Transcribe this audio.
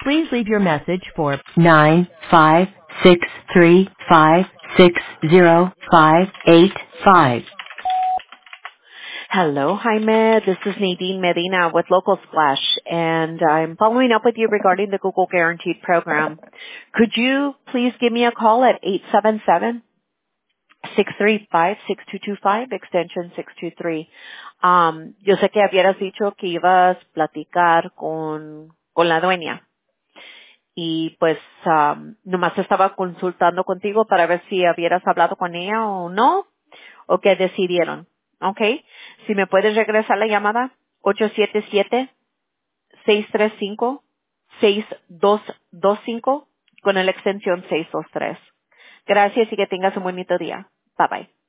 Please leave your message for 956356085. Hello, Jaime. This is Nadine Medina with Local Splash, and I'm following up with you regarding the Google Guaranteed program. Could you please give me a call at 877-635-6225, extension 623? Yo sé que habías dicho que ibas a platicar con la dueña. Y pues nomás estaba consultando contigo para ver si habieras hablado con ella o no, o qué decidieron. ¿Ok? Si me puedes regresar la llamada, 877-635-6225 con la extensión 623. Gracias y que tengas un bonito día. Bye bye.